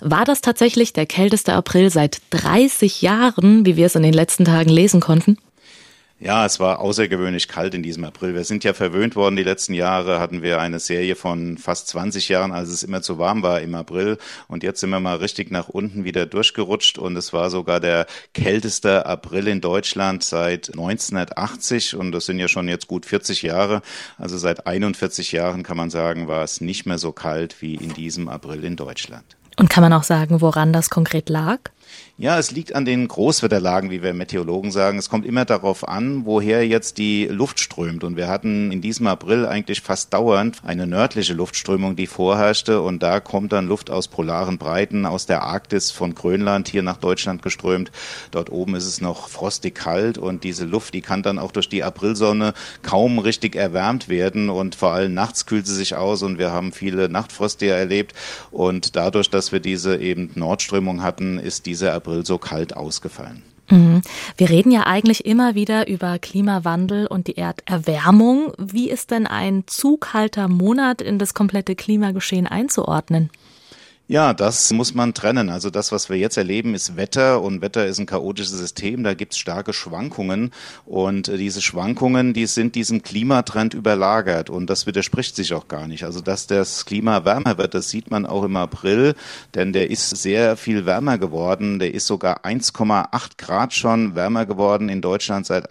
War das tatsächlich der kälteste April seit 30 Jahren, wie wir es in den letzten Tagen lesen konnten? Ja, es war außergewöhnlich kalt in diesem April. Wir sind ja verwöhnt worden. Die letzten Jahre hatten wir eine Serie von fast 20 Jahren, als es immer zu warm war im April. Und jetzt sind wir mal richtig nach unten wieder durchgerutscht. Und es war sogar der kälteste April in Deutschland seit 1980. Und das sind ja schon jetzt gut 40 Jahre. Also seit 41 Jahren kann man sagen, war es nicht mehr so kalt wie in diesem April in Deutschland. Und kann man auch sagen, woran das konkret lag? Ja, es liegt an den Großwetterlagen, wie wir Meteorologen sagen. Es kommt immer darauf an, woher jetzt die Luft strömt. Und wir hatten in diesem April eigentlich fast dauernd eine nördliche Luftströmung, die vorherrschte. Und da kommt dann Luft aus polaren Breiten, aus der Arktis von Grönland hier nach Deutschland geströmt. Dort oben ist es noch frostig kalt und diese Luft, die kann dann auch durch die Aprilsonne kaum richtig erwärmt werden. Und vor allem nachts kühlt sie sich aus und wir haben viele Nachtfröste erlebt. Und dadurch, dass wir diese eben Nordströmung hatten, ist dieser April so kalt ausgefallen. Wir reden ja eigentlich immer wieder über Klimawandel und die Erderwärmung. Wie ist denn ein zu kalter Monat in das komplette Klimageschehen einzuordnen? Ja, das muss man trennen. Also das, was wir jetzt erleben, ist Wetter und Wetter ist ein chaotisches System. Da gibt es starke Schwankungen und diese Schwankungen, die sind diesem Klimatrend überlagert und das widerspricht sich auch gar nicht. Also dass das Klima wärmer wird, das sieht man auch im April, denn der ist sehr viel wärmer geworden. Der ist sogar 1,8 Grad schon wärmer geworden in Deutschland seit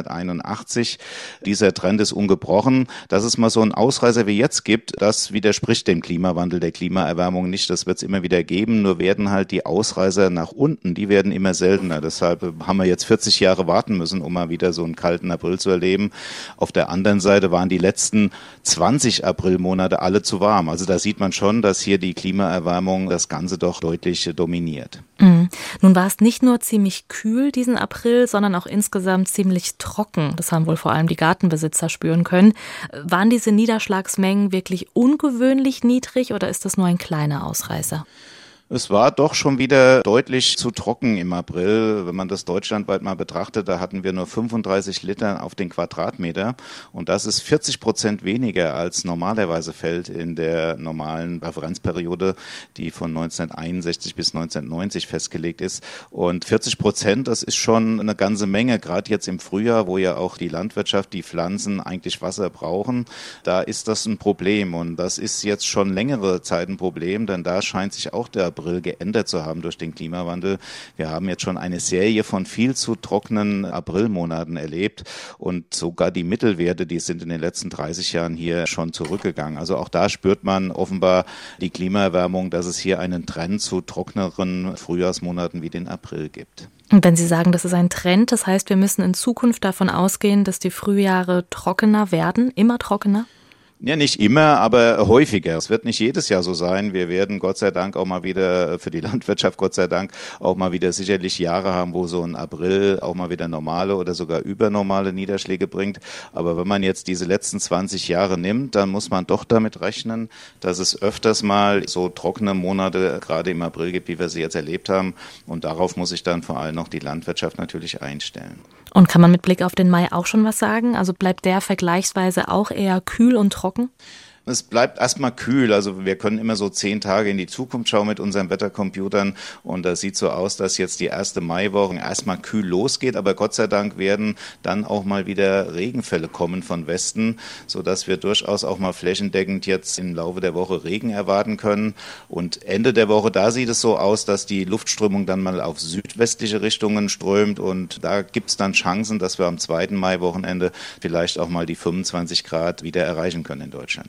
1881. Dieser Trend ist ungebrochen. Dass es mal so einen Ausreißer wie jetzt gibt, das widerspricht dem Klimawandel, der Klimaerwärmung nicht. Das wird es immer wieder geben, nur werden halt die Ausreißer nach unten, die werden immer seltener. Deshalb haben wir jetzt 40 Jahre warten müssen, um mal wieder so einen kalten April zu erleben. Auf der anderen Seite waren die letzten 20 Aprilmonate alle zu warm. Also da sieht man schon, dass hier die Klimaerwärmung das Ganze doch deutlich dominiert. Nun war es nicht nur ziemlich kühl diesen April, sondern auch insgesamt ziemlich trocken. Das haben wohl vor allem die Gartenbesitzer spüren können. Waren diese Niederschlagsmengen wirklich ungewöhnlich niedrig oder ist das nur ein kleiner Ausreißer? Es war doch schon wieder deutlich zu trocken im April. Wenn man das deutschlandweit mal betrachtet, da hatten wir nur 35 Liter auf den Quadratmeter. Und das ist 40% weniger als normalerweise fällt in der normalen Referenzperiode, die von 1961 bis 1990 festgelegt ist. Und 40%, das ist schon eine ganze Menge, gerade jetzt im Frühjahr, wo ja auch die Landwirtschaft, die Pflanzen eigentlich Wasser brauchen. Da ist das ein Problem. Und das ist jetzt schon längere Zeit ein Problem, denn da scheint sich auch der April geändert zu haben durch den Klimawandel. Wir haben jetzt schon eine Serie von viel zu trockenen Aprilmonaten erlebt und sogar die Mittelwerte, die sind in den letzten 30 Jahren hier schon zurückgegangen. Also auch da spürt man offenbar die Klimaerwärmung, dass es hier einen Trend zu trockeneren Frühjahrsmonaten wie den April gibt. Und wenn Sie sagen, das ist ein Trend, das heißt, wir müssen in Zukunft davon ausgehen, dass die Frühjahre trockener werden, immer trockener? Ja, nicht immer, aber häufiger. Es wird nicht jedes Jahr so sein. Wir werden Gott sei Dank auch mal wieder, für die Landwirtschaft Gott sei Dank, auch mal wieder sicherlich Jahre haben, wo so ein April auch mal wieder normale oder sogar übernormale Niederschläge bringt. Aber wenn man jetzt diese letzten 20 Jahre nimmt, dann muss man doch damit rechnen, dass es öfters mal so trockene Monate gerade im April gibt, wie wir sie jetzt erlebt haben. Und darauf muss sich dann vor allem noch die Landwirtschaft natürlich einstellen. Und kann man mit Blick auf den Mai auch schon was sagen? Also bleibt der vergleichsweise auch eher kühl und trocken? Es bleibt erstmal kühl, also wir können immer so 10 Tage in die Zukunft schauen mit unseren Wettercomputern und das sieht so aus, dass jetzt die erste Maiwoche erstmal kühl losgeht, aber Gott sei Dank werden dann auch mal wieder Regenfälle kommen von Westen, sodass wir durchaus auch mal flächendeckend jetzt im Laufe der Woche Regen erwarten können und Ende der Woche, da sieht es so aus, dass die Luftströmung dann mal auf südwestliche Richtungen strömt und da gibt es dann Chancen, dass wir am 2. Maiwochenende vielleicht auch mal die 25 Grad wieder erreichen können in Deutschland.